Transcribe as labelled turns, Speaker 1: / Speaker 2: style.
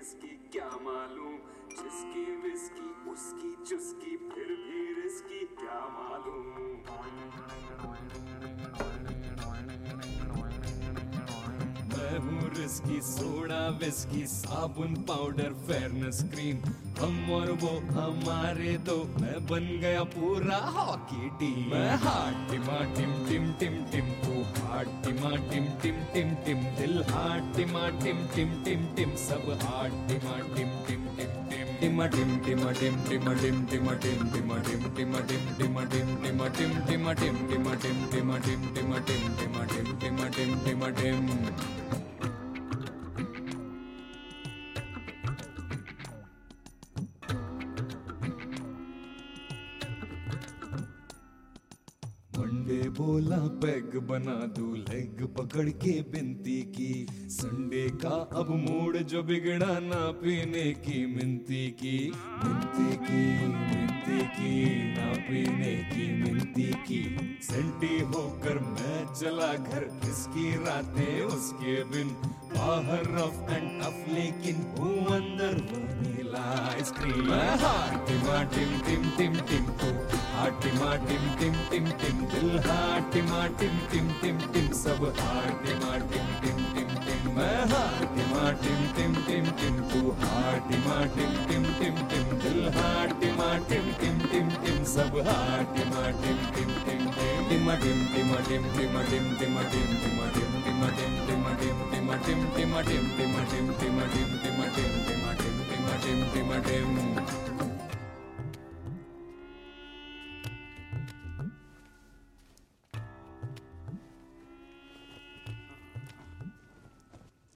Speaker 1: किसकी क्या मालूम, जिसकी विस्की उसकी चुस्की फिर भी रिस्की क्या मालूम। मैं हूँ रिस्की, सोडा विस्की साबुन पाउडर फेयरनेस क्रीम, हम और वो हमारे दो, मैं बन गया पूरा हॉकी टीम। मैं हार्ट टिमा टिम टिम टिम टिम, तू हार्ट टिमा टिम टिम टिम टिम, दिल हार्ट टिमा टिम टिम टिम टिम, सब हार्ट टिमा टिम टिम टिम टिम। टिमा टिम टिमा टिम टिमा टिम टिमा टिम टिमा टिम टिमा टिम टिमा टिम टिमा टिम टिमा टिम टिमा टिम टिमा टिम टिमा टिम टिमा टिम टिमा टिम टिमा टिम। मंडे बोला पैग बना दूं, लेग पकड़ के बिनती की, संडे का अब मूड जो बिगड़ा ना पीने की मिनती की, मिनती की मिनती की, ना पीने की मिनती की। सेंटी होकर मैं चला घर, किसकी रातें उसके बिन, बाहर रफ एंड टफ लेकिन हूँ अंदर वनीला आइसक्रीम। मैं हार्ट टिमा टिम टिम टिम टिम, तू हार्ट टिमा टिम टिम टिम टिम, दिल हार्ट टिमा टिम टिम टिम टिम, सब हार्ट टिमा टिम टिम टिम टिम। मैं हार्ट टिमा टिम टिम टिम टिम, तू हार्ट टिमा टिम टिम टिम टिम, दिल हार्ट टिमा टिम टिम टिम टिम, सब हार्ट टिमा टिम टिम टिम टिम। टिमा टिम टिमा टिम टिमा टिम टिमा टिम टिमा टिम टिमा टिम टिमा टिम टिमा टिम टिमा टिम टिमा टिम टिमा टिम टिमा टिम टिमा टिम टिमा टिम टिमा टिम।